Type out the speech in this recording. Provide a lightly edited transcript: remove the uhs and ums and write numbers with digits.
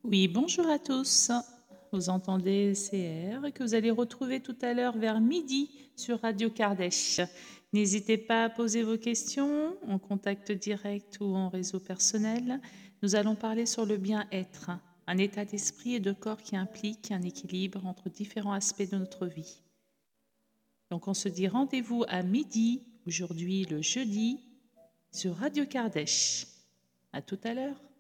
Oui, bonjour à tous. Vous entendez CR que vous allez retrouver tout à l'heure vers midi sur Radio Kardec. N'hésitez pas à poser vos questions en contact direct ou en réseau personnel. Nous allons parler sur le bien-être, un état d'esprit et de corps qui implique un équilibre entre différents aspects de notre vie. Donc on se dit rendez-vous à midi, aujourd'hui le jeudi, sur Radio Kardec. À tout à l'heure.